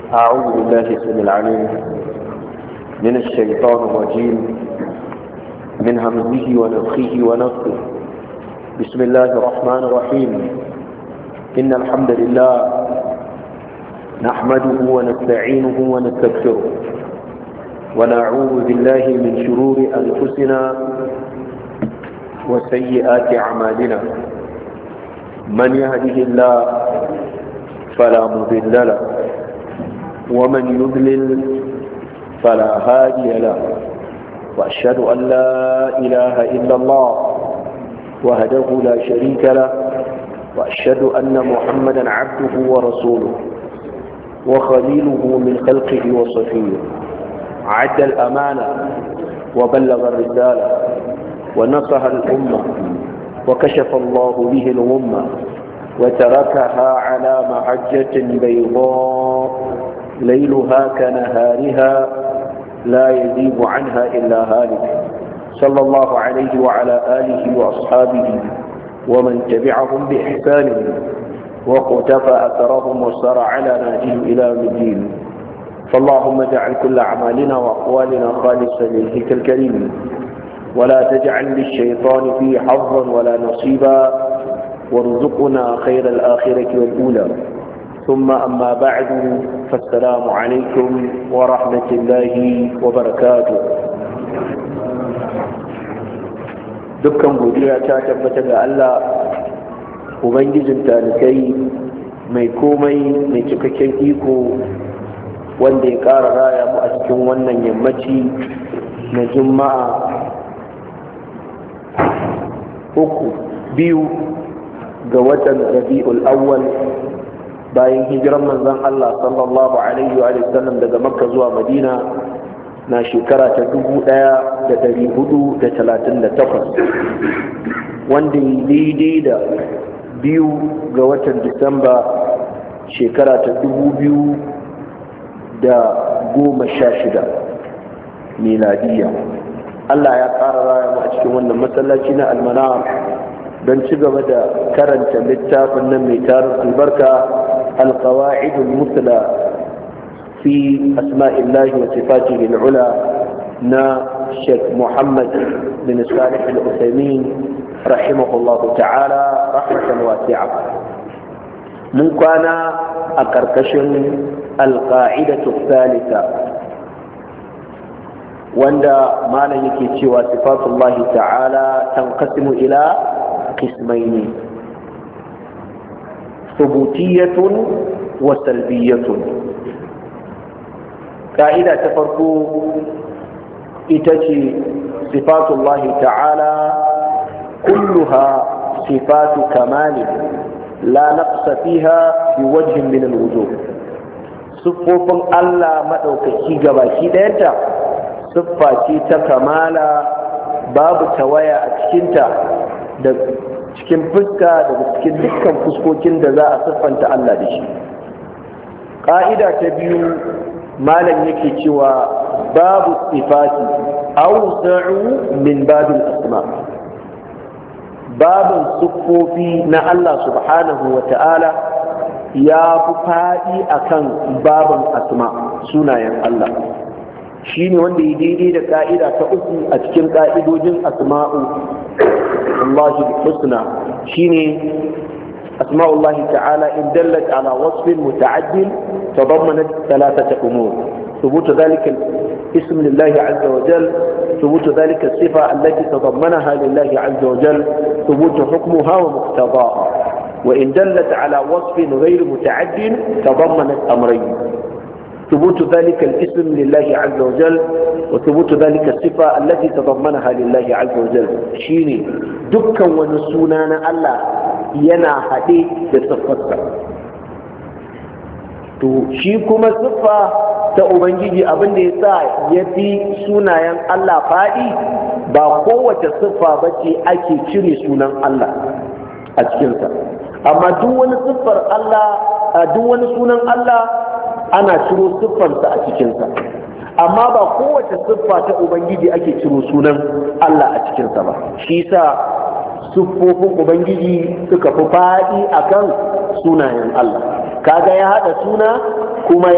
أعوذ بالله السميع العليم من الشيطان الرجيم من همزه ونفخه ونفخه. بسم الله الرحمن الرحيم. إن الحمد لله نحمده ونستعينه ونستغفره ونعوذ بالله من شرور أنفسنا وسيئات أعمالنا. من يهده الله فلا مضل له ومن يضلل فلا هادي له، وأشهد أن لا إله إلا الله وحده لا شريك له، وأشهد أن محمدا عبده ورسوله وخليله من خلقه وصفيه. عد الأمانة وبلغ الرسالة ونصح الأمة وكشف الله به الغمة وتركها على محجة بيضاء ليلها كنهارها لا يزيغ عنها إلا هالك، صلى الله عليه وعلى آله وأصحابه ومن تبعهم بإحسان وقتفى أثرهم وسار على نهجهم إلى يوم الدين. فاللهم اجعل كل أعمالنا وأقوالنا خالصا لوجهك الكريم، ولا تجعل للشيطان فيه حظا ولا نصيبا، وارزقنا خير الآخرة والأولى. ثم أما بعد، فالسلام عليكم ورحمة الله وبركاته. dukkan godiya ta tabbata ga Allah ubangijin talikai mai komai mai cikakken iko, wanda ya ƙara raya mu a cikin wannan yammaci na juma'a 2 ga watan rabi'ul awwal bayan hijiran manzon Allah sallallahu alaihi wa sallam daga makka zuwa madina na shekara ta 1438, wanda ya daidai da 2 ga watan disamba shekara ta 2016 miladiya. Allah ya ƙara raya mu a cikin wannan masallaci na almanar don ci gaba da karanta littafin nan mai tarin albarka القواعد المثلى في أسماء الله وصفاته العلى نا الشيخ محمد بن صالح العثيمين رحمه الله تعالى رحمة واسعة. من كان أكركشن القاعدة الثالثة وندى ما نيكي صفات الله تعالى تنقسم إلى قسمين: ثبوتية وسلبية. قاعدة تفرقو إتجي صفات الله تعالى كلها صفات كمال لا نقص فيها بوجه من الوجوه. صفوف الله مدوكي غباكي دينتا صفاتي تكمالا باب توايا أتكنتا cikin fuska daga cikin dukkan fuskokin da za a siffanta Allah da shi. Ƙa'ida ta biyu, malam yake cewa babu sifati awsa'u min babil asma. Babin siffofi na Allah subhanahu wa ta'ala ya fi faɗi akan babin asma, sunayen Allah. Shi ne wanda ya daidai da ƙa'ida ta uku a cikin ƙa'idojin asma'u الله الحسنى. شيني أسماء الله تعالى إن دلت على وصف متعدل تضمنت 3 أمور: ثبوت ذلك الاسم لله عز وجل، ثبوت ذلك الصفة التي تضمنها لله عز وجل، ثبوت حكمها ومقتضاها. وإن دلت على وصف غير متعدل تضمنت أمرين: ثبوت ذلك الاسم لله عز وجل، وثبوت ذلك الصفة التي تضمنها لله عز وجل. شيني دكا ونسونانا الله ينا حدي بصفتك. to shi kuma siffa ta ubangiji abin da ya sa ya fi sunayen Allah faɗi, ba kowace siffa ba ce ake cire sunan Allah a cikinsa, amma duk wani siffar Allah, duk wani sunan Allah ana ciro siffarsa a cikinsa, amma ba kowace siffa ta ubangiji ake ciro sunan Allah a cikinsa ba. shi sa siffofin ubangiji suka fi faɗi akan sunayen Allah. kaga ya haɗa suna kuma